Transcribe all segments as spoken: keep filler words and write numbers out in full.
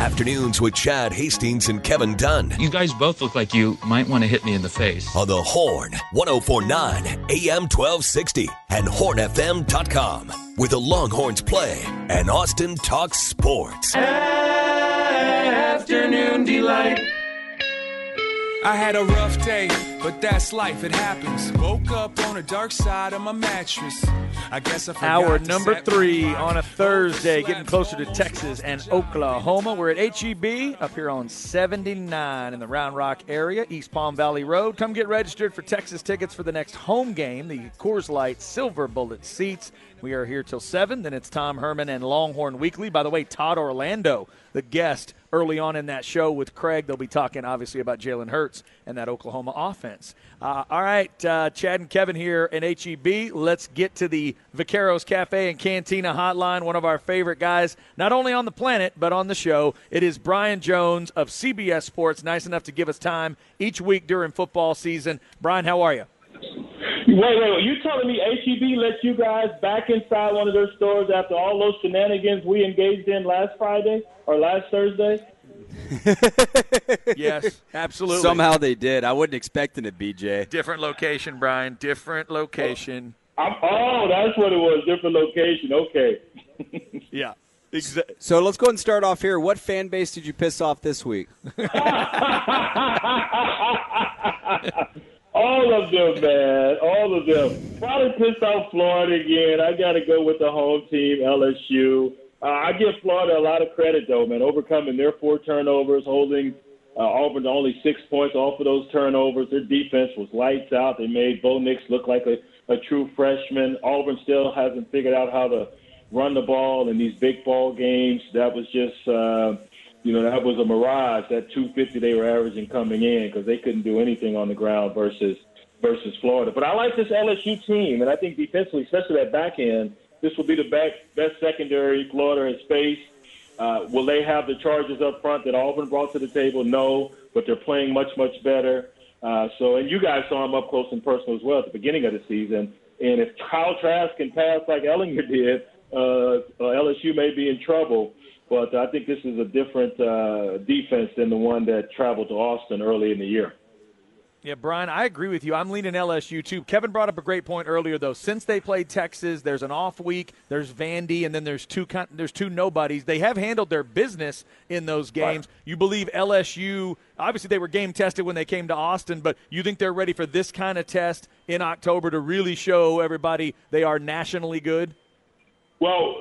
Afternoons with Chad Hastings and Kevin Dunn. You guys both look like you might want to hit me in the face. On the Horn, ten forty-nine, A M twelve sixty, and horn f m dot com. With the Longhorns play and Austin talks sports. Afternoon delight. I had a rough day, but that's life, it happens. Woke up on the dark side of my mattress. I guess I forgot. Hour to number set three my on a Thursday, getting closer to Texas and Oklahoma. We're at H E B up here on seventy-nine in the Round Rock area, East Palm Valley Road. Come get registered for Texas tickets for the next home game, the Coors Light Silver Bullet seats. We are here till seven. Then it's Tom Herman and Longhorn Weekly. By the way, Todd Orlando, the guest early on in that show with Craig. They'll be talking, obviously, about Jalen Hurts and that Oklahoma offense. Uh, all right, uh, Chad and Kevin here in H E B. Let's get to the Vaqueros Cafe and Cantina hotline. One of our favorite guys, not only on the planet, but on the show. It is Brian Jones of C B S Sports, nice enough to give us time each week during football season. Brian, how are you? Wait, wait, wait. You telling me H E B let you guys back inside one of their stores after all those shenanigans we engaged in last Friday or last Thursday? Yes, absolutely. Somehow they did. I wasn't expecting it, B J. Different location, Brian. Different location. I'm, oh, that's what it was. Different location. Okay. Yeah. Exactly. So let's go ahead and start off here. What fan base did you piss off this week? All of them, man. All of them. Probably pissed off Florida again. I got to go with the home team, L S U. Uh, I give Florida a lot of credit, though, man, overcoming their four turnovers, holding uh, Auburn to only six points off of those turnovers. Their defense was lights out. They made Bo Nix look like a, a true freshman. Auburn still hasn't figured out how to run the ball in these big ball games. That was just, uh, you know, that was a mirage, that two fifty they were averaging coming in because they couldn't do anything on the ground versus versus Florida. But I like this L S U team, and I think defensively, especially that back end, this will be the best, best secondary Florida has faced. Uh, will they have the charges up front that Auburn brought to the table? No, but they're playing much, much better. Uh, so, and you guys saw them up close and personal as well at the beginning of the season. And if Kyle Trask can pass like Ellinger did, uh, uh, L S U may be in trouble. But I think this is a different uh, defense than the one that traveled to Austin early in the year. Yeah, Brian, I agree with you. I'm leaning L S U, too. Kevin brought up a great point earlier, though. Since they played Texas, there's an off week, there's Vandy, and then there's two there's two nobodies. They have handled their business in those games. Right. You believe L S U, obviously they were game-tested when they came to Austin, but you think they're ready for this kind of test in October to really show everybody they are nationally good? Well,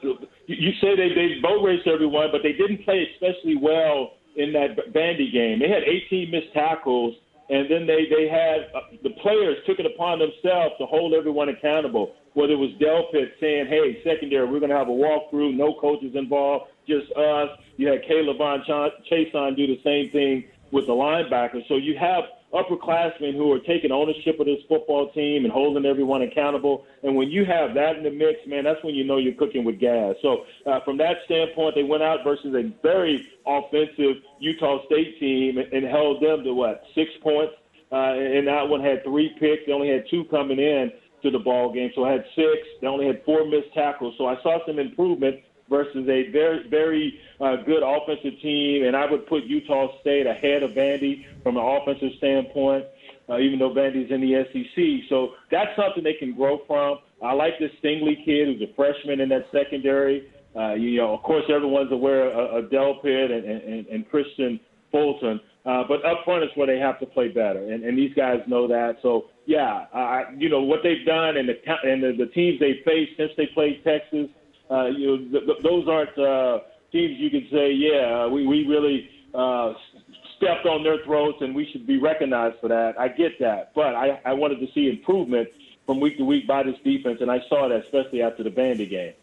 you say they, they boat raced everyone, but they didn't play especially well in that Vandy game. They had eighteen missed tackles. And then they, they had uh, the players took it upon themselves to hold everyone accountable, whether it was Delpit saying, hey, secondary, we're going to have a walkthrough, no coaches involved, just us. You had Caleb Von Chason do the same thing with the linebackers. So you have upperclassmen who are taking ownership of this football team and holding everyone accountable. And when you have that in the mix, man, that's when you know you're cooking with gas. So uh, from that standpoint, they went out versus a very offensive Utah State team and, and held them to, what, six points? Uh, and that one had three picks. They only had two coming in to the ball game. So I had six. They only had four missed tackles. So I saw some improvement versus a very, very uh, good offensive team. And I would put Utah State ahead of Vandy from an offensive standpoint, uh, even though Vandy's in the S E C. So that's something they can grow from. I like this Stingley kid who's a freshman in that secondary. Uh, you know, of course, everyone's aware of, of Delpit and, and, and Christian Fulton. Uh, but up front is where they have to play better, and, and these guys know that. So, yeah, I, you know, what they've done and the and the, the teams they've faced since they played Texas, uh, you know, th- th- those aren't uh, teams you can say, yeah, we, we really uh, stepped on their throats and we should be recognized for that. I get that. But I, I wanted to see improvement from week to week by this defense, and I saw that especially after the Vandy game.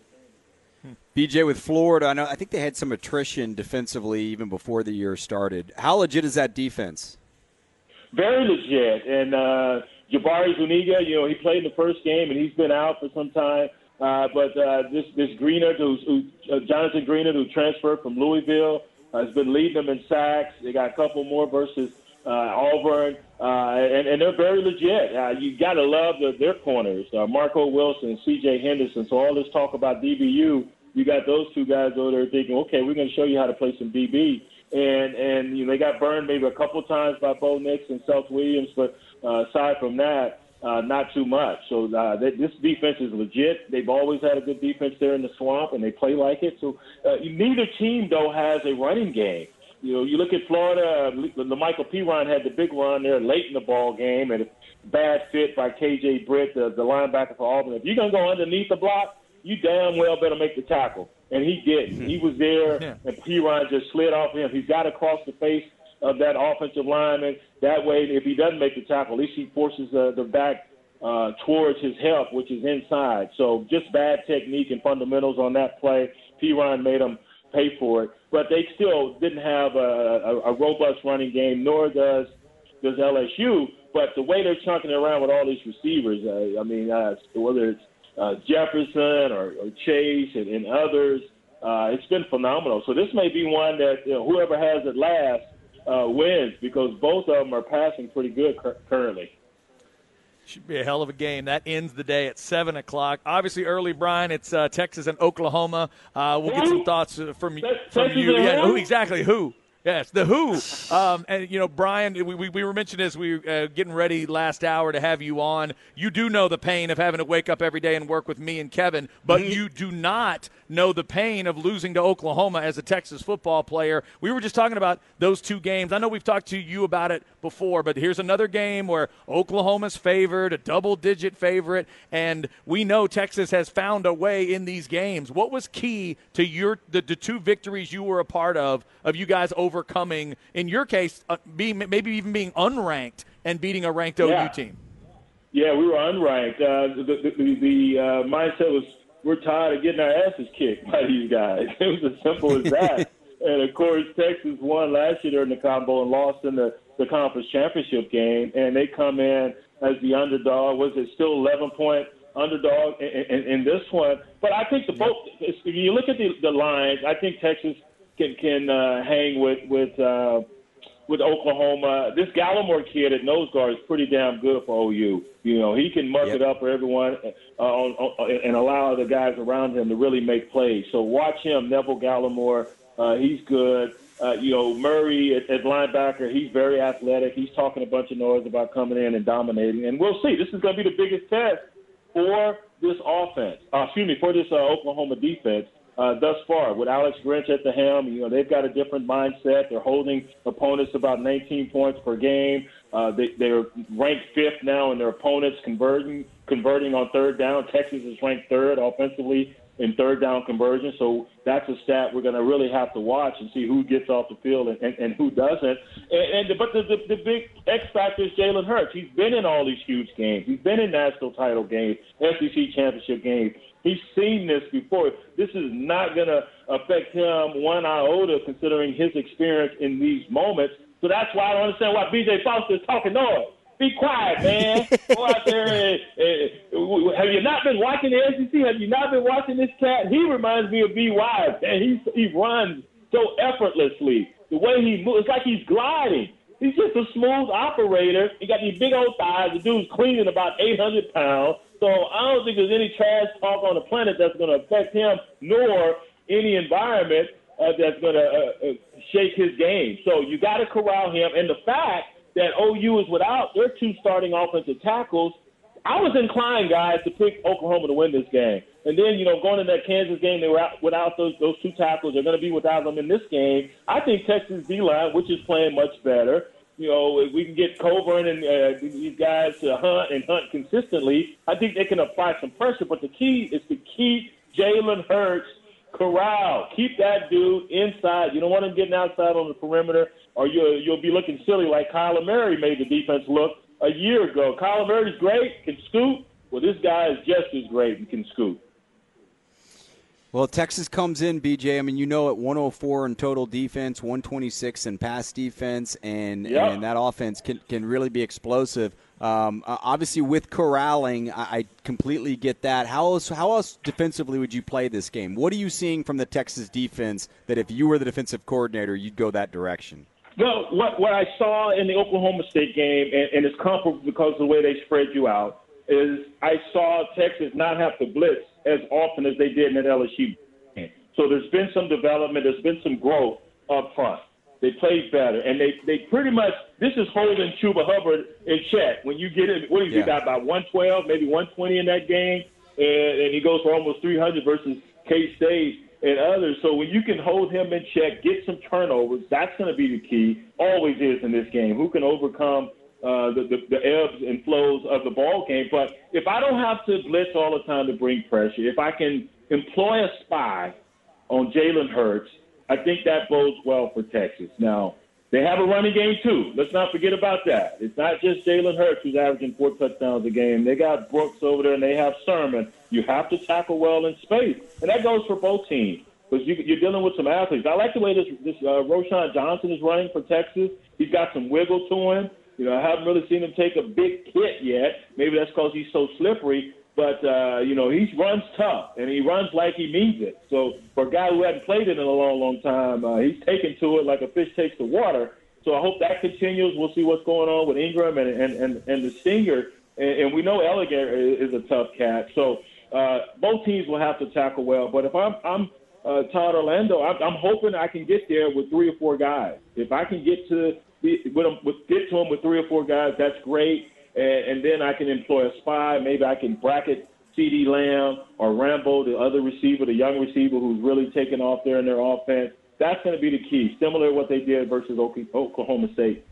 B J, with Florida, I know I think they had some attrition defensively even before the year started. How legit is that defense? Very legit. And uh, Jabari Zuniga, you know, he played in the first game, and he's been out for some time. Uh, but uh, this this Greenard, who's, who, uh, Jonathan Greenard, who transferred from Louisville, uh, has been leading them in sacks. They got a couple more versus uh, Auburn, uh, and, and they're very legit. Uh, you got to love the, their corners, uh, Marco Wilson, C J Henderson. So all this talk about D B U you got those two guys over there thinking, okay, we're going to show you how to play some D B. And, and you know, they got burned maybe a couple times by Bo Nix and Seth Williams, but uh, aside from that, uh, not too much. So uh, they, this defense is legit. They've always had a good defense there in the swamp, and they play like it. So uh, neither team, though, has a running game. You know, you look at Florida, uh, Michael Piron had the big run there late in the ball game, and a bad fit by K J Britt, the, the linebacker for Auburn. If you're going to go underneath the block, you damn well better make the tackle. And he didn't. He was there, yeah. and Piron just slid off him. He's got to cross the face of that offensive lineman. That way, if he doesn't make the tackle, at least he forces uh, the back uh, towards his help, which is inside. So just bad technique and fundamentals on that play. Piron made him pay for it. But they still didn't have a, a, a robust running game, nor does does L S U. But the way they're chunking it around with all these receivers, uh, I mean, uh, whether it's uh, Jefferson or, or Chase and, and others, uh, it's been phenomenal. So this may be one that you know, whoever has it last uh, wins, because both of them are passing pretty good cur- currently. Should be a hell of a game. That ends the day at seven o'clock. Obviously, early, Brian, it's uh, Texas and Oklahoma. Uh, we'll get some thoughts from, from you. Yeah, who, exactly, who? Yes, the who. Um, and, you know, Brian, we, we, we were mentioning as we were uh, getting ready last hour to have you on. You do know the pain of having to wake up every day and work with me and Kevin, but mm-hmm. you do not know the pain of losing to Oklahoma as a Texas football player. We were just talking about those two games. I know we've talked to you about it before, but here's another game where Oklahoma's favored, a double-digit favorite, and we know Texas has found a way in these games. What was key to your the, the two victories you were a part of, of you guys overcoming, in your case, uh, being maybe even being unranked and beating a ranked yeah. O U team? Yeah, we were unranked. Uh, the the, the, the uh, mindset was, we're tired of getting our asses kicked by these guys. It was as simple as that. And, of course, Texas won last year during the Combo and lost in the, the conference championship game. And they come in as the underdog. Was it still eleven-point underdog in, in, in this one? But I think the both – if you look at the, the lines, I think Texas can, can uh, hang with with, uh, with Oklahoma. This Gallimore kid at nose guard is pretty damn good for O U. You know, he can muck yep. it up for everyone uh, on, on, and allow the guys around him to really make plays. So watch him, Neville Gallimore. Uh, he's good. Uh, you know, Murray at, at linebacker, he's very athletic. He's talking a bunch of noise about coming in and dominating. And we'll see. This is going to be the biggest test for this offense. Uh, excuse me, for this uh, Oklahoma defense uh, thus far. With Alex Grinch at the helm, you know, they've got a different mindset. They're holding opponents about nineteen points per game. Uh, they, they're ranked fifth now in their opponents converting converting on third down. Texas is ranked third offensively in third down conversion. So that's a stat we're going to really have to watch and see who gets off the field and, and, and who doesn't. And, and But the, the, the big X factor is Jalen Hurts. He's been in all these huge games. He's been in national title games, S E C championship games. He's seen this before. This is not going to affect him one iota considering his experience in these moments. So that's why I don't understand why B J Foster is talking noise. Be quiet, man. Go out there and, and have you not been watching the S E C? Have you not been watching this cat? He reminds me of B Y, and he he runs so effortlessly. The way he moves, it's like he's gliding. He's just a smooth operator. He got these big old thighs. The dude's cleaning about eight hundred pounds. So I don't think there's any trash talk on the planet that's going to affect him, nor any environment uh, that's going to uh, uh, shake his game. So you got to corral him. And the fact that O U is without their two starting offensive tackles, I was inclined, guys, to pick Oklahoma to win this game. And then, you know, going into that Kansas game, they were out without those those two tackles. They're going to be without them in this game. I think Texas D-line, which is playing much better, you know, if we can get Coburn and uh, these guys to hunt and hunt consistently, I think they can apply some pressure. But the key is to keep Jalen Hurts corral. Keep that dude inside. You don't want him getting outside on the perimeter, or you'll, you'll be looking silly like Kyler Murray made the defense look a year ago. Kyler Murray's great, can scoot. Well, this guy is just as great and can scoot. Well, Texas comes in, B J. I mean, you know, at one oh four in total defense, one twenty-six in pass defense, and, yep. and that offense can, can really be explosive. Um, obviously, with corralling, I, I completely get that. How else, how else defensively would you play this game? What are you seeing from the Texas defense that if you were the defensive coordinator, you'd go that direction? Well, what, what I saw in the Oklahoma State game, and, and it's comparable because of the way they spread you out, is I saw Texas not have to blitz as often as they did in that L S U game. So there's been some development. There's been some growth up front. They played better, and they, they pretty much – this is holding Chuba Hubbard in check. When you get in – what has he got, about one twelve, maybe one twenty in that game, and, and he goes for almost three hundred versus K-State and others. So when you can hold him in check, get some turnovers, that's going to be the key, always is in this game. Who can overcome uh, the, the, the ebbs and flows of the ball game? But if I don't have to blitz all the time to bring pressure, if I can employ a spy on Jalen Hurts, I think that bodes well for Texas. Now, they have a running game, too. Let's not forget about that. It's not just Jalen Hurts who's averaging four touchdowns a game. They got Brooks over there, and they have Sermon. You have to tackle well in space, and that goes for both teams because you, you're dealing with some athletes. I like the way this, this uh, Roschon Johnson is running for Texas. He's got some wiggle to him. You know, I haven't really seen him take a big hit yet. Maybe that's because he's so slippery. But, uh, you know, he runs tough, and he runs like he means it. So for a guy who hadn't played it in a long, long time, uh, he's taken to it like a fish takes to water. So I hope that continues. We'll see what's going on with Ingram and and, and, and the Stinger. And, and we know Elliger is a tough cat. So uh, both teams will have to tackle well. But if I'm, I'm uh, Todd Orlando, I'm, I'm hoping I can get there with three or four guys. If I can get to with them, with, get to them with three or four guys, that's great. And, and then I can employ a spy. Maybe I can bracket CeeDee Lamb or Rambo, the other receiver, the young receiver who's really taken off there in their offense. That's going to be the key, similar to what they did versus Oklahoma State.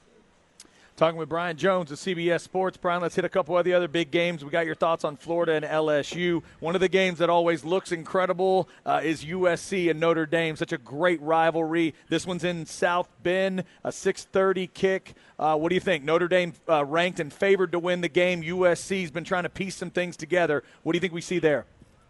Talking with Brian Jones of C B S Sports. Brian, let's hit a couple of the other big games. We got your thoughts on Florida and L S U. One of the games that always looks incredible uh, is U S C and Notre Dame. Such a great rivalry. This one's in South Bend, a six thirty kick. Uh, what do you think? Notre Dame uh, ranked and favored to win the game. U S C's been trying to piece some things together. What do you think we see there?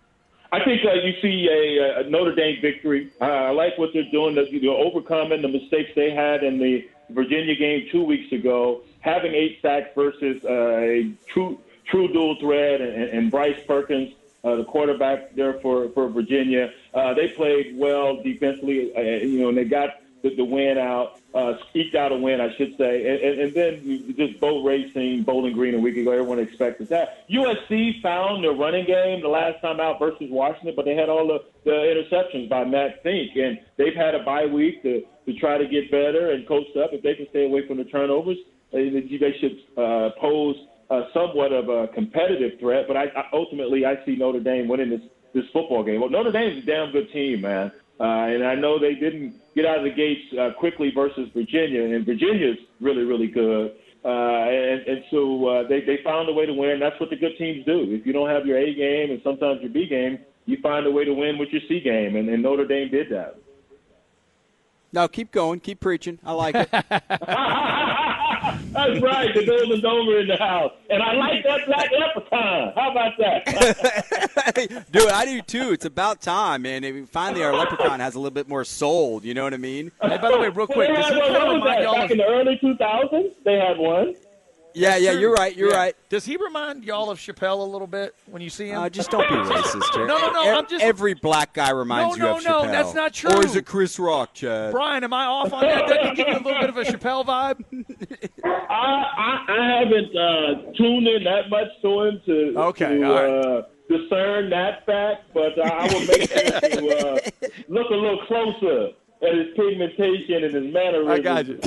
I think uh, you see a, a Notre Dame victory. Uh, I like what they're doing. They're, they're overcoming the mistakes they had in the Virginia game two weeks ago, having eight sacks versus uh, a true true dual threat, and, and Bryce Perkins, uh, the quarterback there for, for Virginia. Uh, they played well defensively, uh, you know, and they got the, the win out, uh, eked out a win, I should say. And, and, and then just boat racing, Bowling Green a week ago, everyone expected that. U S C found their running game the last time out versus Washington, but they had all the, the interceptions by Matt Fink, and they've had a bye week to, to try to get better and coached up. If they can stay away from the turnovers, they, they should uh, pose uh, somewhat of a competitive threat. But I, I, ultimately, I see Notre Dame winning this, this football game. Well, Notre Dame's a damn good team, man. Uh, and I know they didn't get out of the gates uh, quickly versus Virginia, and Virginia's really, really good. Uh, and, and so uh, they, they found a way to win. That's what the good teams do. If you don't have your A game and sometimes your B game, you find a way to win with your C game, and, and Notre Dame did that. No, keep going. Keep preaching. I like it. That's right. The Golden Domer in the house. And I like that black leprechaun. How about that? Dude, I do too. It's about time, man. I mean, finally, our leprechaun has a little bit more soul. You know what I mean? Hey, by the way, real quick. They had one, what was that? Back in the early two thousands, they had one. Yeah, yeah, you're right. You're yeah. right. Does he remind y'all of Chappelle a little bit when you see him? Uh, just don't be racist, Jared. No, no, no. I'm just every black guy reminds no, you of no, Chappelle. No, no, that's not true. Or is it Chris Rock, Chad? Brian, am I off on that? Doesn't he give you a little bit of a Chappelle vibe? I, I, I haven't uh, tuned in that much to him to, okay, to all right. uh, discern that fact, but uh, I will make sure to uh, look a little closer at his pigmentation and his mannerisms. I got you.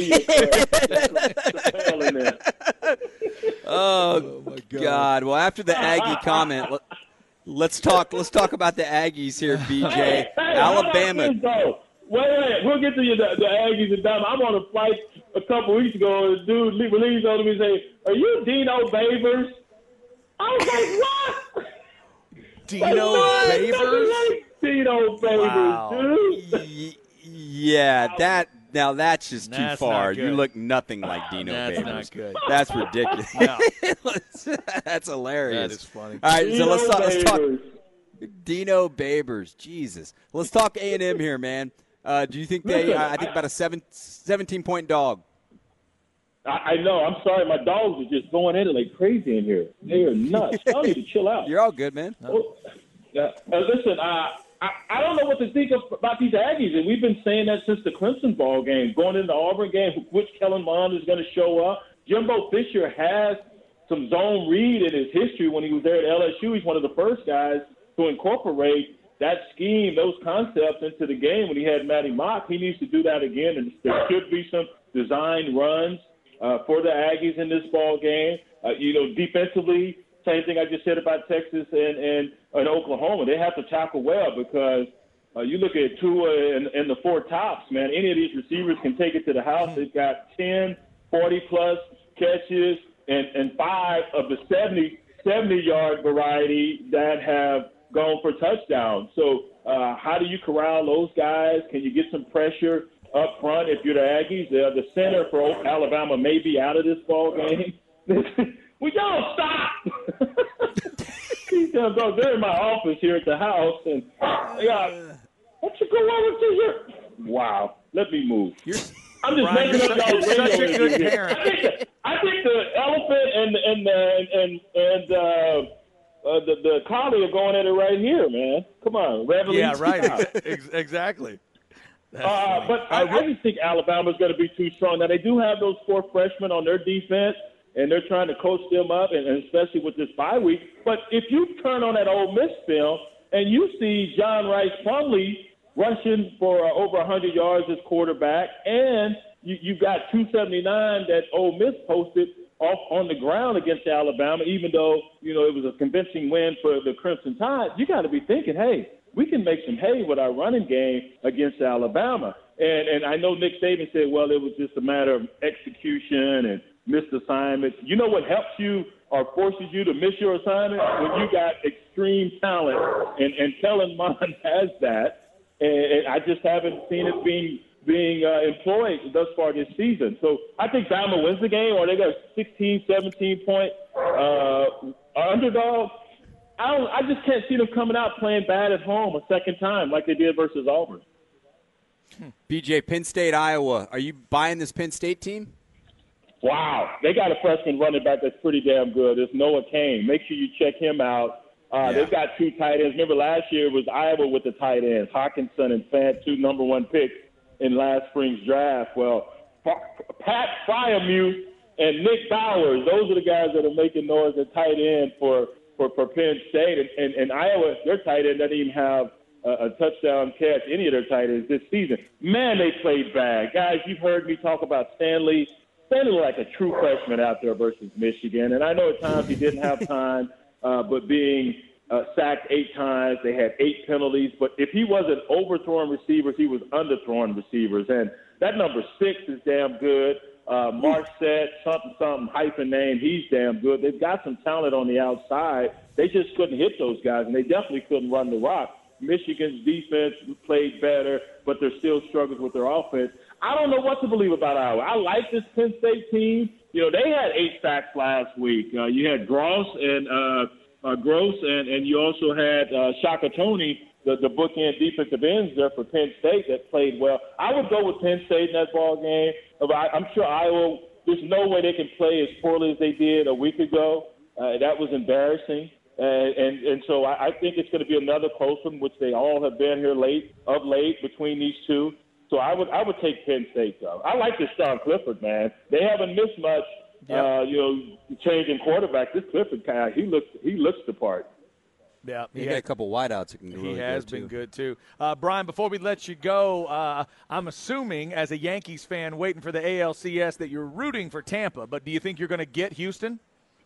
Oh, oh my God. God! Well, after the Aggie comment, let, let's talk. Let's talk about the Aggies here, B J. Hey, hey, Alabama. Wait, wait, we'll get to you, the, the Aggies and Bama. I'm on a flight a couple weeks ago, and a dude leaves on me and say, "Are you Dino Babers?" I was like, "What?" Dino like, Babers? Like Dino Babers, wow. dude. Yeah, that now that's just too that's far. not good. You look nothing like Dino that's Babers. Not good. That's ridiculous. No. That's hilarious. That is funny. All right, Dino so let's talk, let's talk. Babers. Dino Babers, Jesus. Let's talk A and M here, man. Uh, do you think they? Listen, uh, I think about a seven, seventeen point dog. I, I know. I'm sorry. My dogs are just going at it like crazy in here. They are nuts. Y'all need to chill out. You're all good, man. Well, uh, uh, listen, uh, I, I don't know what to think of, about these Aggies, and we've been saying that since the Clemson ball game, going into the Auburn game, which Kellen Mond is going to show up. Jimbo Fisher has some zone read in his history when he was there at L S U. He's one of the first guys to incorporate that scheme, those concepts into the game when he had Matty Mock. He needs to do that again, and there should be some design runs uh, for the Aggies in this ball game. Uh, you know, defensively, same thing I just said about Texas and, and, and Oklahoma. They have to tackle well because uh, you look at Tua and, and the four tops, man, any of these receivers can take it to the house. They've got ten, forty-plus catches and, and five of the seventy, seventy-yard variety that have gone for touchdowns. So uh, how do you corral those guys? Can you get some pressure up front if you're the Aggies? Uh, the center for Alabama may be out of this ball game. We don't stop. They're in my office here at the house, and yeah, what you go over to here? Wow, let me move. You're, I'm just Brian, making up y'all's radio. Such a good parent. I think, the, I think the elephant and and and and, and uh, uh, the the collie are going at it right here, man. Come on, Reveille. Yeah, right. Ex- exactly. Uh, but I, I just think Alabama's going to be too strong. Now they do have those four freshmen on their defense, and they're trying to coach them up, and, and especially with this bye week. But if you turn on that Ole Miss film and you see John Rice Plumlee rushing for uh, over one hundred yards as quarterback, and you, you got two seventy-nine that Ole Miss posted off on the ground against Alabama, even though, you know, it was a convincing win for the Crimson Tide, you got to be thinking, hey, we can make some hay with our running game against Alabama. And, and I know Nick Saban said, well, it was just a matter of execution and missed assignments. You know what helps you or forces you to miss your assignment? When you got extreme talent, and, and Kellen Mond has that, and, and I just haven't seen it being being uh, employed thus far this season. So I think Bama wins the game, or they got a sixteen, seventeen-point uh, underdog. I, don't, I just can't see them coming out playing bad at home a second time like they did versus Auburn. B J, Penn State, Iowa. Are you buying this Penn State team? Wow. They got a freshman running back that's pretty damn good. It's Noah Cain. Make sure you check him out. Uh, yeah. They've got two tight ends. Remember last year it was Iowa with the tight ends, Hawkinson and Fant, two number one picks in last spring's draft. Well, Pat Fryermuth and Nick Bowers, those are the guys that are making noise at tight end for, for, for Penn State. And, and, and Iowa, their tight end doesn't even have a, a touchdown catch, any of their tight ends this season. Man, they played bad. Guys, you've heard me talk about Stanley. Stanley was like a true freshman out there versus Michigan. And I know at times he didn't have time, uh, but being uh, sacked eight times, they had eight penalties. But if he wasn't overthrowing receivers, he was underthrowing receivers. And that number six is damn good. Uh, Marset, something, something, hyphen name, he's damn good. They've got some talent on the outside. They just couldn't hit those guys, and they definitely couldn't run the rock. Michigan's defense played better, but they're still struggling with their offense. I don't know what to believe about Iowa. I like this Penn State team. You know, they had eight sacks last week. Uh, you had Gross and uh, uh, Gross, and, and you also had uh, Shaka Toney, the, the bookend defensive ends there for Penn State that played well. I would go with Penn State in that ball game. I, I'm sure Iowa, there's no way they can play as poorly as they did a week ago. Uh, that was embarrassing. Uh, and, and so I, I think it's going to be another close one, which they all have been here late of late between these two. So I would I would take Penn State, though. I like this Sean Clifford, man. They haven't missed much, yep. uh, you know, changing quarterback. This Clifford guy, he looks he looks the part. Yeah, he, he got a couple wideouts that can do He really has good been too. good, too. Uh, Brian, before we let you go, uh, I'm assuming as a Yankees fan waiting for the A L C S that you're rooting for Tampa, but do you think you're going to get Houston?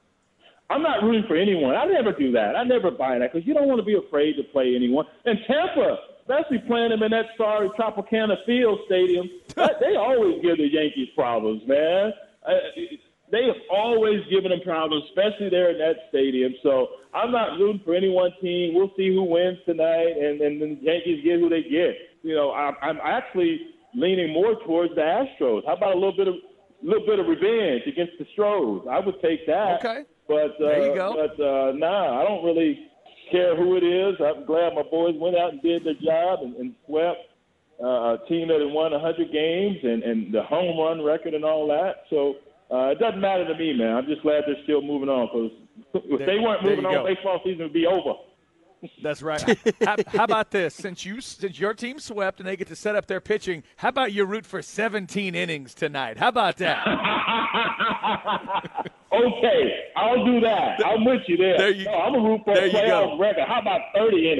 I'm not rooting for anyone. I never do that. I never buy that because you don't want to be afraid to play anyone. And Tampa, especially playing them in that sorry Tropicana Field Stadium, they always give the Yankees problems, man. Uh, they have always given them problems, especially there in that stadium. So I'm not rooting for any one team. We'll see who wins tonight, and, and the Yankees get who they get. You know, I'm, I'm actually leaning more towards the Astros. How about a little bit of little bit of revenge against the Stros? I would take that. Okay. But, uh, there you go. But, uh, nah, I don't really care who it is. I'm glad my boys went out and did their job and, and swept uh, a team that had won one hundred games and, and the home run record and all that. So uh, it doesn't matter to me, man. I'm just glad they're still moving on because if there, they weren't moving on, go. baseball season would be over. That's right. how, how about this? Since you since your team swept and they get to set up their pitching, how about you root for seventeen innings tonight? How about that? Okay, I'll do that. I'm with you there. there you, no, I'm a root for a playoff record. How about thirty innings?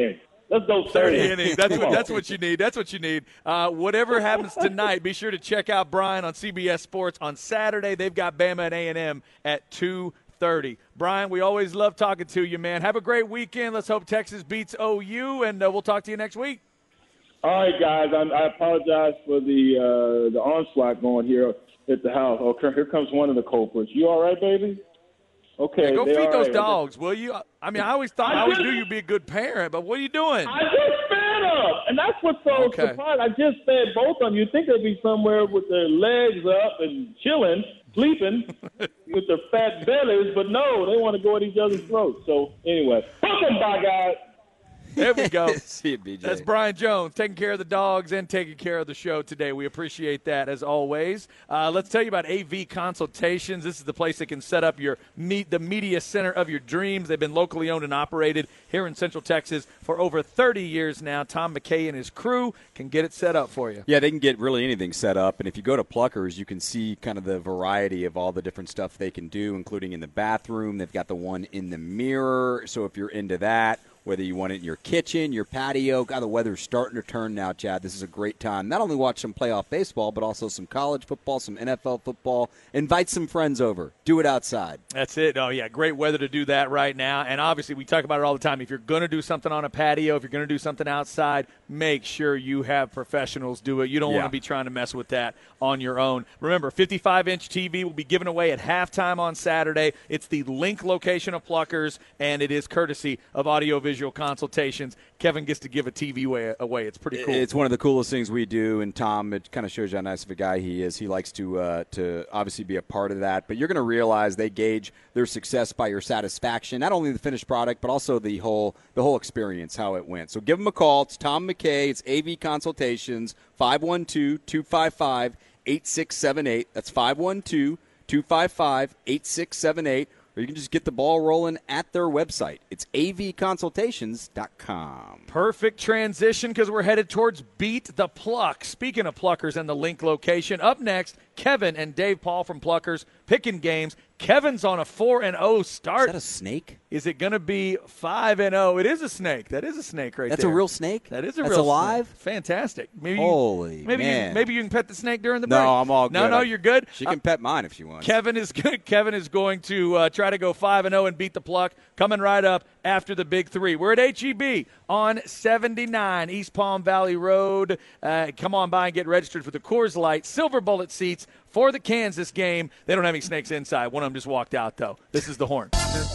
Let's go thirty. thirty innings. That's what, that's what you need. That's what you need. Uh, whatever happens tonight, be sure to check out Brian on C B S Sports on Saturday. They've got Bama and A and M at two thirty. Brian, we always love talking to you, man. Have a great weekend. Let's hope Texas beats O U, and uh, we'll talk to you next week. All right, guys. I, I apologize for the uh, the onslaught going here at the house. Okay, here comes one of the culprits. You all right, baby? Okay. Yeah, go feed those right. dogs, will you? I mean, I always thought I, I always just, knew you'd be a good parent, but what are you doing? I just fed them, and that's what's so okay. surprising. I just fed both of them. You'd think they'd be somewhere with their legs up and chilling, sleeping with their fat bellies, but no, they want to go at each other's throats. So anyway, welcome, bye, guys. There we go. See you, B J. That's Brian Jones taking care of the dogs and taking care of the show today. We appreciate that as always. Uh, let's tell you about A V Consultations. This is the place that can set up your meet the media center of your dreams. They've been locally owned and operated here in Central Texas for over thirty years now. Tom McKay and his crew can get it set up for you. Yeah, they can get really anything set up. And if you go to Pluckers, you can see kind of the variety of all the different stuff they can do, including in the bathroom. They've got the one in the mirror. So if you're into that, whether you want it in your kitchen, your patio. God, the weather's starting to turn now, Chad. This is a great time. Not only watch some playoff baseball, but also some college football, some N F L football. Invite some friends over. Do it outside. That's it. Oh, yeah, great weather to do that right now. And obviously, we talk about it all the time. If you're going to do something on a patio, if you're going to do something outside, make sure you have professionals do it. You don't yeah. want to be trying to mess with that on your own. Remember, fifty-five inch T V will be given away at halftime on Saturday. It's the link location of Pluckers, and it is courtesy of Audiovisual Consultations. Kevin gets to give a T V away. It's pretty cool. It's one of the coolest things we do, and Tom, it kind of shows you how nice of a guy he is. He likes to uh, to obviously be a part of that, but you're going to realize they gauge their success by your satisfaction, not only the finished product, but also the whole the whole experience, how it went. So give them a call. It's Tom McKay. It's A V Consultations, five one two, two five five, eight six seven eight. That's five one two, two five five, eight six seven eight. Or you can just get the ball rolling at their website. It's A V consultations dot com. Perfect transition because we're headed towards Beat the Pluck. Speaking of Pluckers and the link location, up next, Kevin and Dave Paul from Pluckers picking games. Kevin's on a four and oh start. Is that a snake? Is it going to be five and oh? It is a snake. That is a snake right That's there. That's a real snake? That is a That's real alive? snake. Fantastic. Maybe Holy you, maybe man. You, maybe you can pet the snake during the break. No, I'm all good. No, no, you're good. She can uh, pet mine if she wants. Kevin is good. Kevin is going to uh, try to go five and oh and beat the Pluck. Coming right up after the big three. We're at H E B on seventy-nine East Palm Valley Road. Uh, come on by and get registered for the Coors Light Silver Bullet seats for the Kansas game. They don't have any snakes inside. One of them just walked out, though. This is the Horn.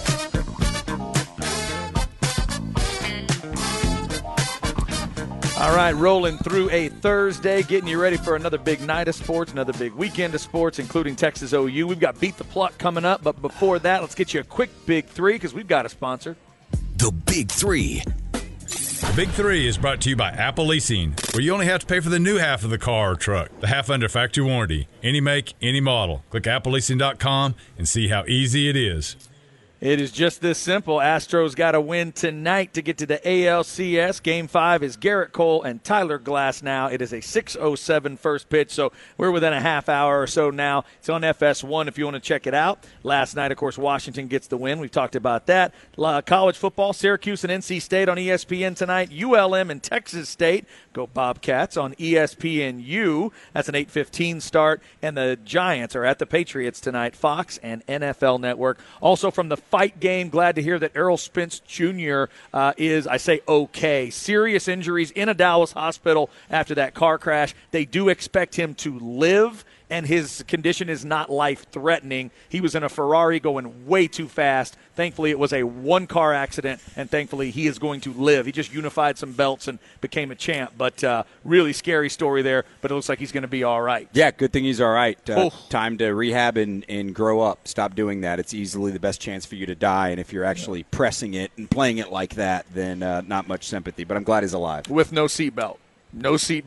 All right, rolling through a Thursday, getting you ready for another big night of sports, another big weekend of sports, including Texas O U. We've got Beat the Pluck coming up, but before that, let's get you a quick Big Three because we've got a sponsor. The Big Three. The Big Three is brought to you by Apple Leasing, where you only have to pay for the new half of the car or truck, the half under factory warranty. Any make, any model. Click apple leasing dot com and see how easy it is. It is just this simple. Astros got to win tonight to get to the A L C S. Game five is Garrett Cole and Tyler Glass now. It is a six oh seven first pitch, so we're within a half hour or so now. It's on F S one if you want to check it out. Last night, of course, Washington gets the win. We've talked about that. Uh, college football, Syracuse and N C State on E S P N tonight. U L M and Texas State. Go Bobcats on E S P N U. That's an eight fifteen start. And the Giants are at the Patriots tonight, Fox and N F L Network. Also from the fight game, glad to hear that Errol Spence Junior Uh, is, I say, okay. Serious injuries in a Dallas hospital after that car crash. They do expect him to live, and his condition is not life-threatening. He was in a Ferrari going way too fast. Thankfully, it was a one-car accident, and thankfully he is going to live. He just unified some belts and became a champ. But uh, really scary story there, but it looks like he's going to be all right. Yeah, good thing he's all right. Uh, oh. Time to rehab and, and grow up. Stop doing that. It's easily the best chance for you to die, and if you're actually yeah. pressing it and playing it like that, then uh, not much sympathy. But I'm glad he's alive. With no seatbelt. No seatbelt.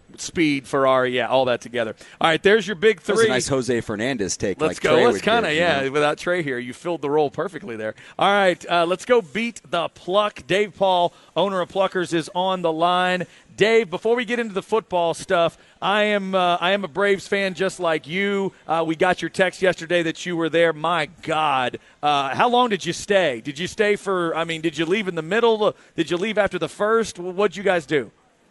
speed, Ferrari, yeah, all that together. All right, there's your big three. That was a nice Jose Fernandez take. Let's like go. Trey Let's kind of, yeah, you know? without Trey here. You filled the role perfectly there. All right, uh, let's go beat the Pluck. Dave Paul, owner of Pluckers, is on the line. Dave, before we get into the football stuff, I am uh, I am a Braves fan just like you. Uh, we got your text yesterday that you were there. My God. Uh, how long did you stay? Did you stay for, I mean, did you leave in the middle? Did you leave after the first? What'd you guys do?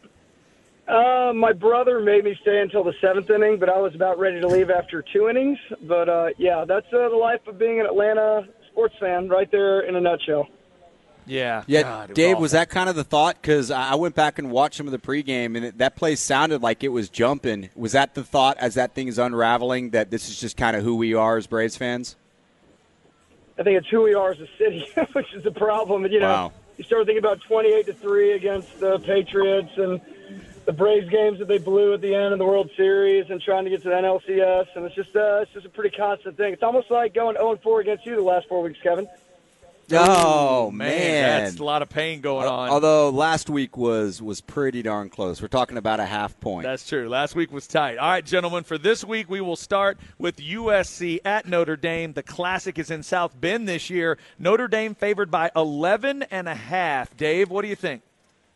Uh, my brother made me stay until the seventh inning, but I was about ready to leave after two innings. But, uh, yeah, that's uh, the life of being an Atlanta sports fan right there in a nutshell. Yeah. Yeah, God, was Dave, awful. was that kind of the thought? Because I went back and watched some of the pregame, and it, that place sounded like it was jumping. Was that the thought as that thing is unraveling, that this is just kind of who we are as Braves fans? I think it's who we are as a city, which is the problem. You know, Wow. you start thinking about twenty-eight to three against the Patriots and the Braves games that they blew at the end of the World Series and trying to get to the N L C S, and it's just uh, it's just a pretty constant thing. It's almost like going oh and four against you the last four weeks, Kevin. Oh, man, man. that's a lot of pain going on. Although last week was was pretty darn close. We're talking about a half point. That's true. Last week was tight. All right, gentlemen, for this week we will start with U S C at Notre Dame. The Classic is in South Bend this year. Notre Dame favored by eleven and a half. Dave, what do you think?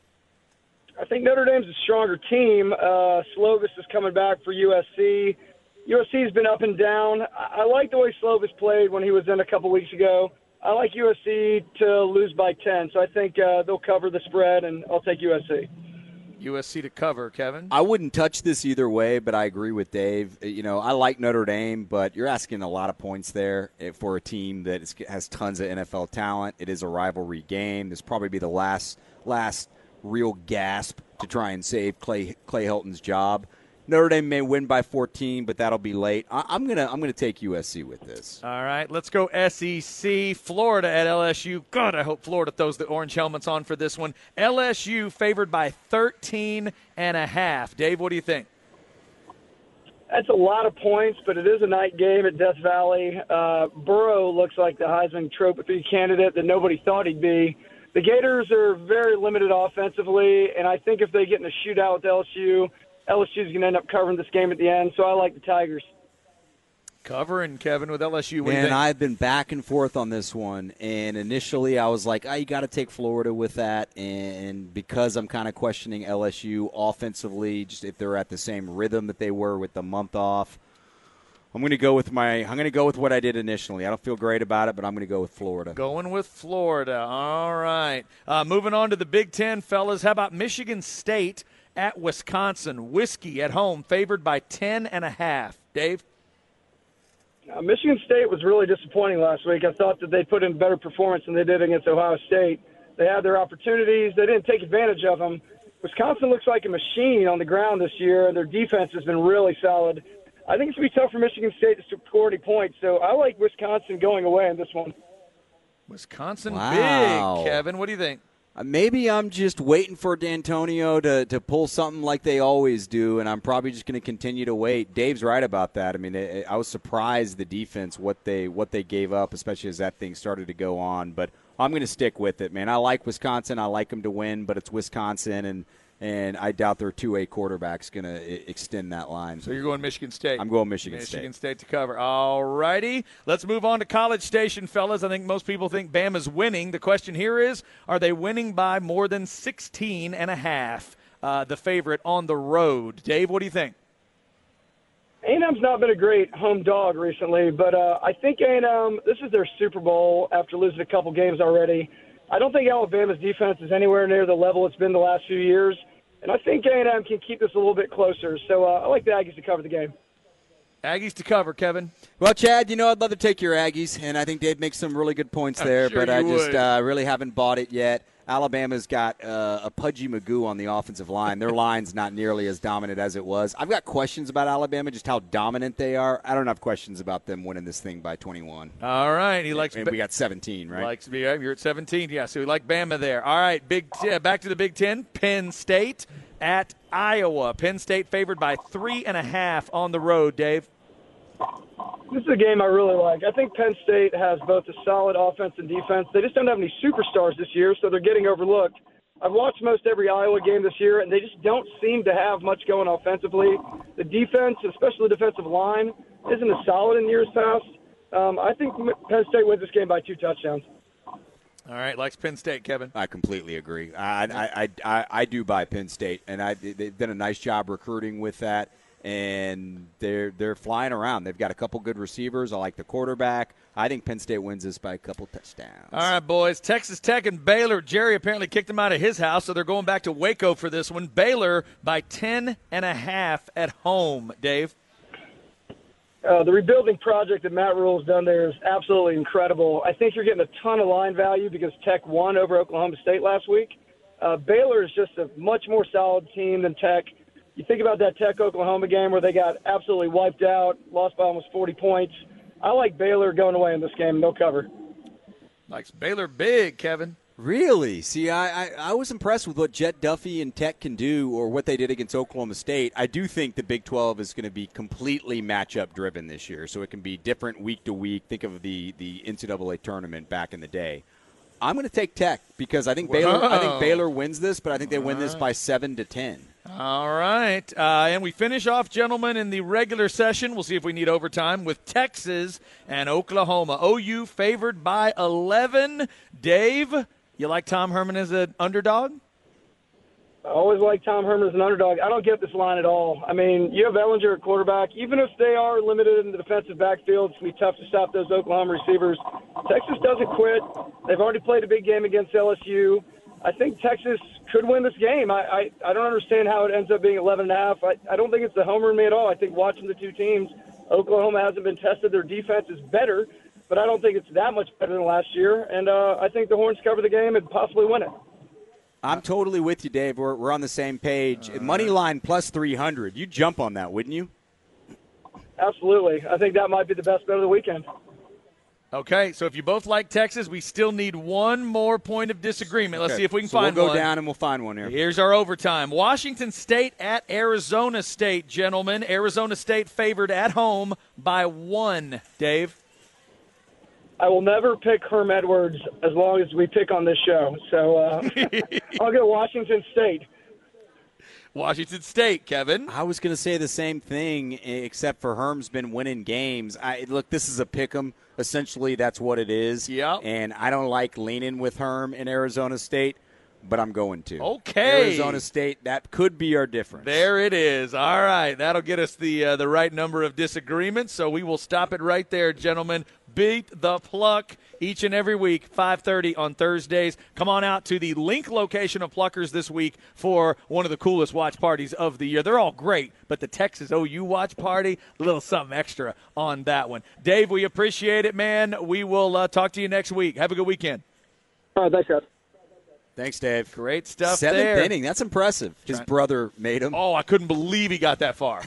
I think Notre Dame's a stronger team. Uh, Slovis is coming back for U S C. U S C's been up and down. I, I like the way Slovis played when he was in a couple weeks ago. I like U S C to lose by ten, so I think uh, they'll cover the spread, and I'll take U S C. U S C to cover, Kevin? I wouldn't touch this either way, but I agree with Dave. You know, I like Notre Dame, but you're asking a lot of points there for a team that is, has tons of N F L talent. It is a rivalry game. This probably be the last last real gasp to try and save Clay Clay Helton's job. Notre Dame may win by fourteen, but that'll be late. I, I'm gonna I'm gonna take U S C with this. All right, let's go S E C. Florida at L S U. God, I hope Florida throws the orange helmets on for this one. L S U favored by thirteen and a half. Dave, what do you think? That's a lot of points, but it is a night game at Death Valley. Uh, Burrow looks like the Heisman Trophy candidate that nobody thought he'd be. The Gators are very limited offensively, and I think if they get in a shootout with L S U, L S U is going to end up covering this game at the end, so I like the Tigers. Covering, Kevin, with L S U. What Man, do you think? I've been back and forth on this one, and initially I was like, oh, you got to take Florida with that, and because I'm kind of questioning L S U offensively, just if they're at the same rhythm that they were with the month off, I'm going to go with my. I'm going to go with what I did initially. I don't feel great about it, but I'm going to go with Florida. Going with Florida. All right. Uh, moving on to the Big Ten, fellas. How about Michigan State at Wisconsin? Whiskey at home, favored by ten and a half. Dave? Uh, Michigan State was really disappointing last week. I thought that they put in better performance than they did against Ohio State. They had their opportunities. They didn't take advantage of them. Wisconsin looks like a machine on the ground this year. Their defense has been really solid. I think it's going to be tough for Michigan State to score any points, so I like Wisconsin going away in this one. Wisconsin Wow. big. Kevin, what do you think? Uh, Maybe I'm just waiting for D'Antonio to, to pull something like they always do, and I'm probably just going to continue to wait. Dave's right about that. I mean, it, I was surprised the defense, what they what they gave up, especially as that thing started to go on. But I'm going to stick with it, man. I like Wisconsin. I like them to win, but it's Wisconsin, and and I doubt their two A quarterback's going to extend that line. So you're going Michigan State. I'm going Michigan, Michigan State. State to cover. All righty. Let's move on to College Station, fellas. I think most people think Bama's winning. The question here is, are they winning by more than sixteen and a half? Uh, the favorite on the road. Dave, what do you think? A and M's not been a great home dog recently, but uh, I think A and M, this is their Super Bowl after losing a couple games already. I don't think Alabama's defense is anywhere near the level it's been the last few years, and I think A and M can keep this a little bit closer. So uh, I like the Aggies to cover the game. Aggies to cover, Kevin. Well, Chad, you know, I'd love to take your Aggies, and I think Dave makes some really good points there, I'm sure but I you just would. uh, really haven't bought it yet. Alabama's got uh, a Pudgy Magoo on the offensive line. Their line's not nearly as dominant as it was. I've got questions about Alabama, just how dominant they are. I don't have questions about them winning this thing by twenty-one. All right. He likes. And we got seventeen, right? Likes to be. You're at seventeen. Yeah. So we like Bama there. All right. Big. T- back to the Big Ten. Penn State at Iowa. Penn State favored by three and a half on the road. Dave. This is a game I really like. I think Penn State has both a solid offense and defense. They just don't have any superstars this year, so they're getting overlooked. I've watched most every Iowa game this year, and they just don't seem to have much going offensively. The defense, especially the defensive line, isn't as solid in years past. Um, I think Penn State wins this game by two touchdowns. All right, likes Penn State, Kevin. I completely agree. I I, I, I do buy Penn State, and I, they've done a nice job recruiting with that, and they're they're flying around. They've got a couple good receivers. I like the quarterback. I think Penn State wins this by a couple touchdowns. All right, boys. Texas Tech and Baylor. Jerry apparently kicked them out of his house, so they're going back to Waco for this one. Baylor by ten and a half at home. Dave? Uh, the rebuilding project that Matt Rhule's done there is absolutely incredible. I think you're getting a ton of line value because Tech won over Oklahoma State last week. Uh, Baylor is just a much more solid team than Tech. You think about that Tech-Oklahoma game where they got absolutely wiped out, lost by almost forty points. I like Baylor going away in this game, and they'll cover. Likes Baylor big, Kevin. Really? See, I, I, I was impressed with what Jet Duffy and Tech can do or what they did against Oklahoma State. I do think the Big twelve is going to be completely matchup driven this year, so it can be different week to week. Think of the, the N C double A tournament back in the day. I'm going to take Tech because I think Whoa. Baylor I think Baylor wins this, but I think they win this by seven to ten. All right. Uh, and we finish off, gentlemen, in the regular session. We'll see if we need overtime with Texas and Oklahoma. O U favored by eleven. Dave, you like Tom Herman as an underdog? I always like Tom Herman as an underdog. I don't get this line at all. I mean, you have Ellinger at quarterback. Even if they are limited in the defensive backfield, it's going to be tough to stop those Oklahoma receivers. Texas doesn't quit. They've already played a big game against L S U. I think Texas could win this game. I, I, I don't understand how it ends up being eleven and a half. I, I don't think it's the homer in me at all. I think watching the two teams, Oklahoma hasn't been tested. Their defense is better, but I don't think it's that much better than last year. And uh, I think the Horns cover the game and possibly win it. I'm totally with you, Dave. We're, we're on the same page. Uh, Money line plus three hundred. You'd jump on that, wouldn't you? Absolutely. I think that might be the best bet of the weekend. Okay, so if you both like Texas, we still need one more point of disagreement. Let's okay. see if we can so find we'll one. go down and we'll find one here. Here's our overtime. Washington State at Arizona State, gentlemen. Arizona State favored at home by one. Dave? I will never pick Herm Edwards as long as we pick on this show. So uh, I'll go Washington State. Washington State, Kevin. I was going to say the same thing, except for Herm's been winning games. I, look, this is a pick 'em. Essentially, that's what it is. Yep. And I don't like leaning with Herm in Arizona State, but I'm going to. Okay. Arizona State, that could be our difference. There it is. All right. That'll get us the uh, the right number of disagreements, so we will stop it right there, gentlemen. Beat the Pluck each and every week, five thirty on Thursdays. Come on out to the Link location of Pluckers this week for one of the coolest watch parties of the year. They're all great, but the Texas O U watch party, a little something extra on that one. Dave, we appreciate it, man. We will uh, talk to you next week. Have a good weekend. All right, thanks, guys. Thanks, Dave. Great stuff Seventh there. inning. That's impressive. His brother made him. Oh, I couldn't believe he got that far.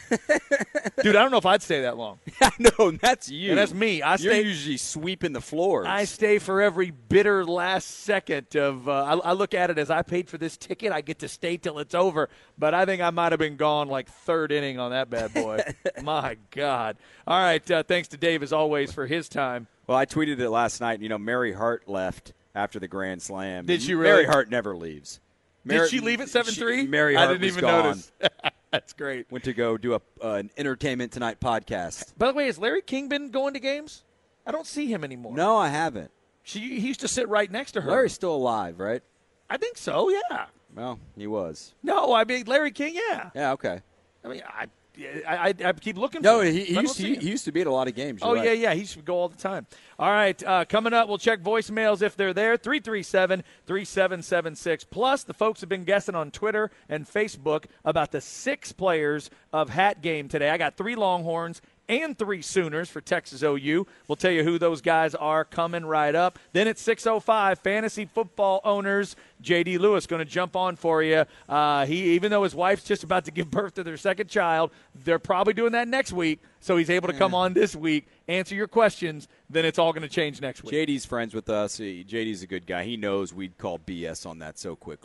Dude, I don't know if I'd stay that long. No, that's you. And that's me. I You're stay, usually sweeping the floors. I stay for every bitter last second of uh, – I, I look at it as I paid for this ticket. I get to stay till it's over. But I think I might have been gone like third inning on that bad boy. My God. All right, uh, thanks to Dave, as always, for his time. Well, I tweeted it last night. You know, Mary Hart left after the Grand Slam. Did she really? Mary Hart never leaves. Mary, Did she leave at seven three? Mary Hart I didn't was even gone. notice. That's great. Went to go do a uh, an Entertainment Tonight podcast. By the way, has Larry King been going to games? I don't see him anymore. No, I haven't. She, he used to sit right next to her. Larry's still alive, right? I think so, yeah. Well, he was. No, I mean, Larry King, yeah. Yeah, okay. I mean, I I, I, I keep looking no, for him. he, he, used to, he, he used to be at a lot of games. Oh, right. yeah, yeah. He should go all the time. All right, uh, coming up, we'll check voicemails if they're there, three three seven, three seven seven six. Plus, the folks have been guessing on Twitter and Facebook about the six players of Hat Game today. I got three Longhorns and three Sooners for Texas O U. We'll tell you who those guys are coming right up. Then at six oh five, fantasy football owners, J D. Lewis going to jump on for you. Uh, he, even though his wife's just about to give birth to their second child, they're probably doing that next week, so he's able to come on this week, answer your questions, then it's all going to change next week. J D's friends with us. J D's a good guy. He knows we'd call B S on that so quickly.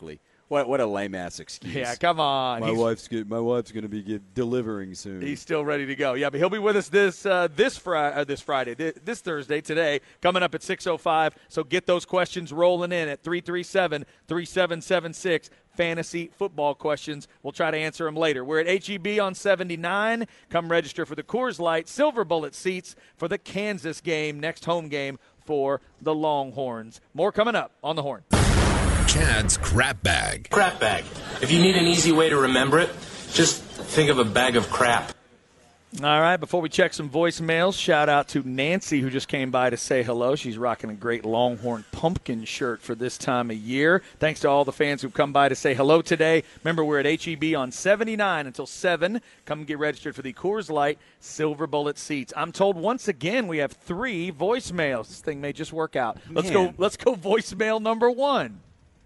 What what a lame ass excuse. Yeah, come on. My He's, wife's good, my wife's going to be get, delivering soon. He's still ready to go. Yeah, but he'll be with us this uh, this Friday, uh, this Friday, this, this Thursday, today, coming up at six oh five. So get those questions rolling in at three three seven, three seven seven six. Fantasy football questions. We'll try to answer them later. We're at H E B on seventy-nine. Come register for the Coors Light Silver Bullet seats for the Kansas game, next home game for the Longhorns. More coming up on the Horn. Chad's Crap Bag. Crap bag. If you need an easy way to remember it, just think of a bag of crap. All right, before we check some voicemails, shout out to Nancy who just came by to say hello. She's rocking a great Longhorn pumpkin shirt for this time of year. Thanks to all the fans who've come by to say hello today. Remember, we're at H E B on seventy-nine until seven. Come get registered for the Coors Light Silver Bullet seats. I'm told once again we have three voicemails. This thing may just work out. Let's Man. go. Let's go voicemail number one.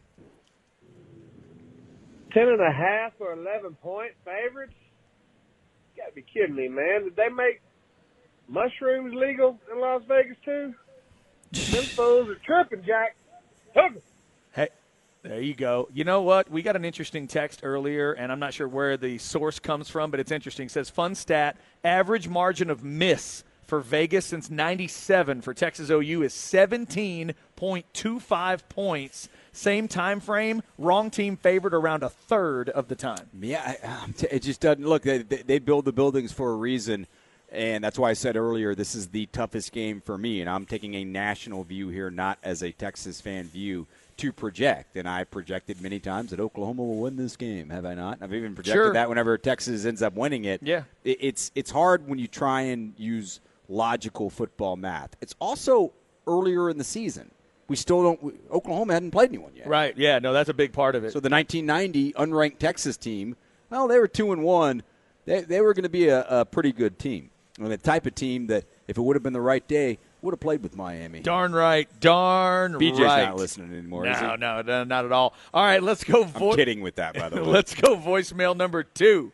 Ten and a half or eleven point favorites? You gotta be kidding me, man. Did they make mushrooms legal in Las Vegas too? Them fools are tripping, Jack. Hook 'em. Hey, there you go. You know what? We got an interesting text earlier, and I'm not sure where the source comes from, but it's interesting. It says, fun stat, average margin of miss for Vegas since ninety-seven for Texas O U is seventeen point two five points. Same time frame, wrong team favored around a third of the time. Yeah, I, it just doesn't look. They, they build the buildings for a reason, and that's why I said earlier this is the toughest game for me, and I'm taking a national view here, not as a Texas fan view to project. And I projected many times that Oklahoma will win this game, have I not? I've even projected Sure. that whenever Texas ends up winning it. Yeah, it, it's it's hard when you try and use logical football math. It's also earlier in the season. We still don't we, – Oklahoma hadn't played anyone yet. Right, yeah, no, that's a big part of it. So the nineteen ninety unranked Texas team, well, they were two and one. They they were going to be a, a pretty good team. I mean, the type of team that, if it would have been the right day, would have played with Miami. Darn right, darn B J's right. not listening anymore, no, is he? No, no, not at all. All right, let's go. Vo- I'm kidding with that, by the way. Let's go voicemail number two.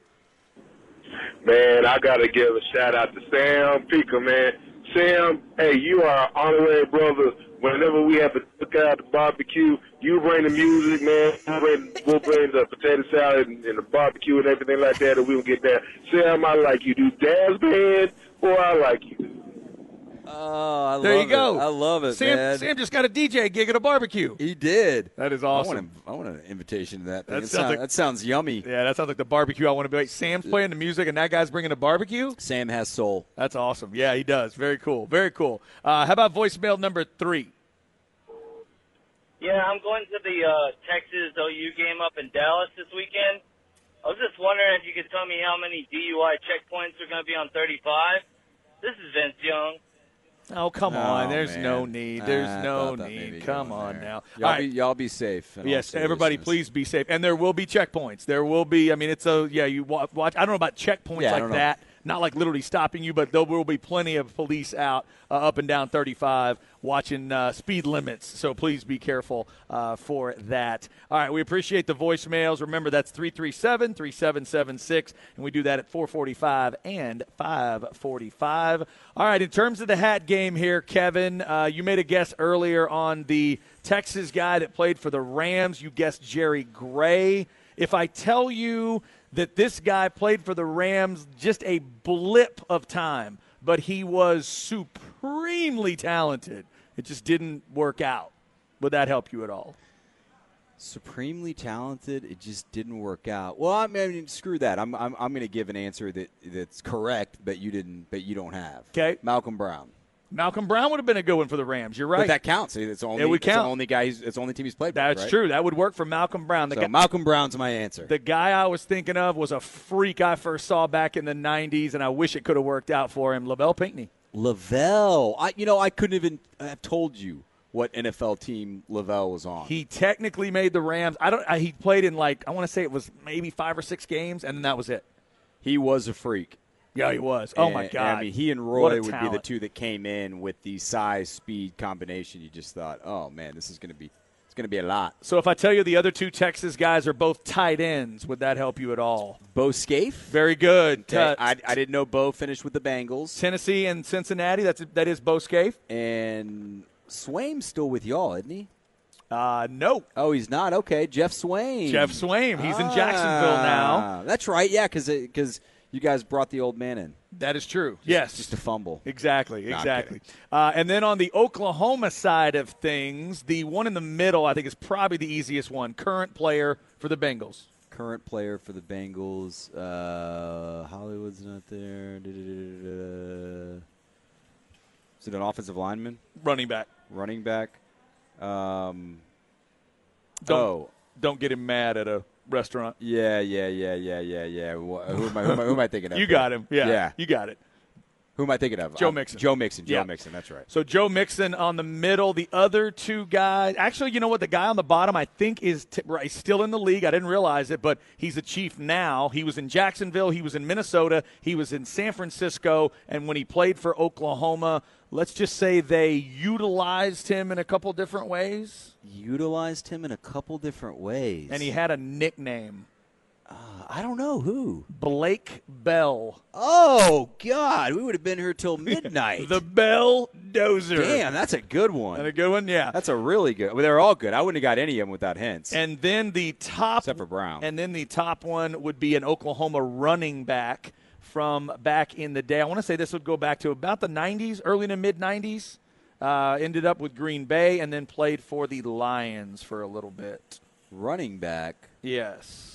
Man, I got to give a shout-out to Sam Pika, man. Sam, hey, you are our honorary brother. Whenever we have to cook out the barbecue, you bring the music, man. We'll bring, we'll bring the potato salad and, and the barbecue and everything like that, and we'll get there. Sam, I like you, dude. Daz band, boy, I like you. Oh, I there love you go. it. I love it, Sam, man. Sam just got a D J gig at a barbecue. He did. That is I awesome. want, a, I want an invitation to that thing. That That, sounds sound, like- that sounds yummy. Yeah, that sounds like the barbecue I want to be. Like, Sam's playing the music, and that guy's bringing a barbecue? Sam has soul. That's awesome. Yeah, he does. Very cool. Very cool. Uh, how about voicemail number three? Yeah, I'm going to the uh, Texas O U game up in Dallas this weekend. I was just wondering if you could tell me how many D U I checkpoints are going to be on thirty-five. This is Vince Young. Oh, come Oh, on. There's man. no need. Ah, There's I no thought that need. maybe Come going on there. now. Y'all, All right. be, y'all be safe. in all Yes, everybody, seriousness. please be safe. And there will be checkpoints. There will be. I mean, it's a yeah. You wa- watch. I don't know about checkpoints Yeah, I like don't know. that. Not like literally stopping you, but there will be plenty of police out uh, up and down thirty-five watching uh, speed limits. So please be careful uh, for that. All right, we appreciate the voicemails. Remember, that's three three seven, three seven seven six, and we do that at four forty-five and five forty-five. All right, in terms of the hat game here, Kevin, uh, you made a guess earlier on the Texas guy that played for the Rams. You guessed Jerry Gray. If I tell you that this guy played for the Rams just a blip of time, but he was supremely talented, it just didn't work out, would that help you at all? Supremely talented, it just didn't work out. Well, I mean, screw that. I'm I'm, I'm going to give an answer that that's correct, but you didn't, but you don't have. Okay, Malcolm Brown. Malcolm Brown would have been a good one for the Rams. You're right. But that counts. It's only it would it's the count. only guy. He's, it's the only team he's played. That's with, right? true. That would work for Malcolm Brown. The So guy, Malcolm Brown's my answer. The guy I was thinking of was a freak I first saw back in the nineties, and I wish it could have worked out for him. Lavelle Pinckney. Lavelle. I, you know, I couldn't even have told you what N F L team Lavelle was on. He technically made the Rams. I don't. I, he played in like I want to say it was maybe five or six games, and then that was it. He was a freak. Yeah, he was. Oh, my And- God. and I mean, he and What a Roy would be the talent. two that came in with the size speed combination. You just thought, oh man, this is going to be it's going to be a lot. So if I tell you the other two Texas guys are both tight ends, would that help you at all? Bo Scaife. Very good. Okay, Uh, I, I didn't know Bo finished with the Bengals. Tennessee and Cincinnati. That's that is Bo Scaife. And Swaim's still with y'all, isn't he? Uh, no. Oh, he's not? Okay. Jeff Swaim. Jeff Swaim. He's ah, in Jacksonville now. That's right. Yeah, because because you guys brought the old man in. That is true. Just, yes. Just a fumble. Exactly, exactly. Uh, and then on the Oklahoma side of things, the one in the middle I think is probably the easiest one. Current player for the Bengals. Current player for the Bengals. Uh, Hollywood's not there. Da-da-da-da-da. Is it an offensive lineman? Running back. Running back. Um, don't, oh. Don't get him mad at a restaurant. Yeah, yeah, yeah, yeah, yeah, yeah. Who am I, who am I, who am I thinking of? You got him. Yeah, yeah. You got it. Who am I thinking of? Joe um, Mixon. Joe Mixon. Joe yeah. Mixon. That's right. So Joe Mixon on the middle. The other two guys. Actually, you know what? The guy on the bottom I think is t- right, still in the league. I didn't realize it, but he's a Chief now. He was in Jacksonville. He was in Minnesota. He was in San Francisco. And when he played for Oklahoma, let's just say they utilized him in a couple different ways. Utilized him in a couple different ways. And he had a nickname. Uh, I don't know who. Blake Bell. Oh, God. We would have been here till midnight. The Bell Dozer. Damn, that's a good one. And a good one, yeah. That's a really good well, they're all good. I wouldn't have got any of them without hints. And then the top. Except for Brown. And then the top one would be an Oklahoma running back from back in the day. I want to say this would go back to about the nineties, early to mid-nineties. Uh, ended up with Green Bay and then played for the Lions for a little bit. Running back? Yes.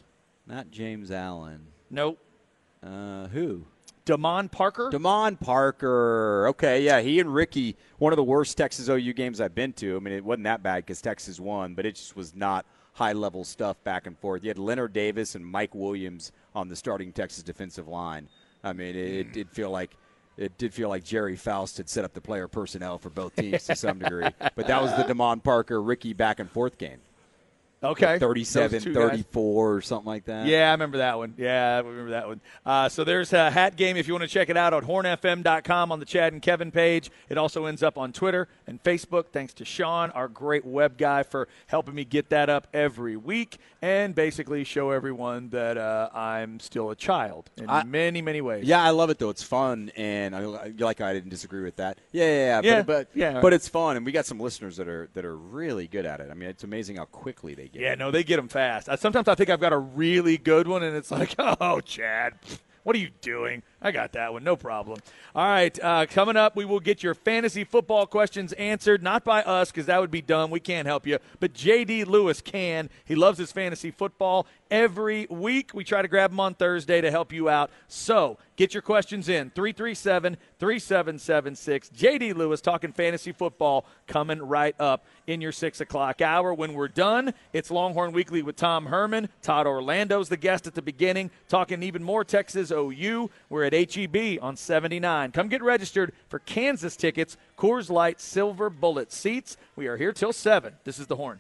Not James Allen. Nope. Uh, who? Damon Parker. Damon Parker. Okay, yeah, he and Ricky, one of the worst Texas O U games I've been to. I mean, it wasn't that bad because Texas won, but it just was not high-level stuff back and forth. You had Leonard Davis and Mike Williams on the starting Texas defensive line. I mean, it, it did feel like it did feel like Jerry Faust had set up the player personnel for both teams to some degree. But that was the Damon Parker Ricky back and forth game. Okay. Like thirty-seven, thirty-four or something like that. Yeah, I remember that one. Yeah, I remember that one. Uh, so there's a hat game if you want to check it out on horn f m dot com on the Chad and Kevin page. It also ends up on Twitter and Facebook. Thanks to Sean, our great web guy, for helping me get that up every week and basically show everyone that uh, I'm still a child in I, many, many ways. Yeah, I love it, though. It's fun, and I, like I didn't disagree with that. Yeah, yeah, yeah. yeah, but, but, yeah. but it's fun, and we got some listeners that are that are really good at it. I mean, it's amazing how quickly they get Yeah, it. no, they get them fast. I, sometimes I think I've got a really good one, and it's like, oh, Chad, what are you doing? I got that one, no problem. All right, uh, coming up, we will get your fantasy football questions answered, not by us because that would be dumb. We can't help you, but J D. Lewis can. He loves his fantasy football. Every week, we try to grab him on Thursday to help you out. So get your questions in, three three seven, three seven seven six. J D. Lewis talking fantasy football coming right up in your six o'clock hour. When we're done, it's Longhorn Weekly with Tom Herman. Todd Orlando's the guest at the beginning, talking even more Texas O U. We're at H E B on seventy-nine. Come get registered for Kansas tickets, Coors Light Silver Bullet seats. We are here till seven. This is The Horn.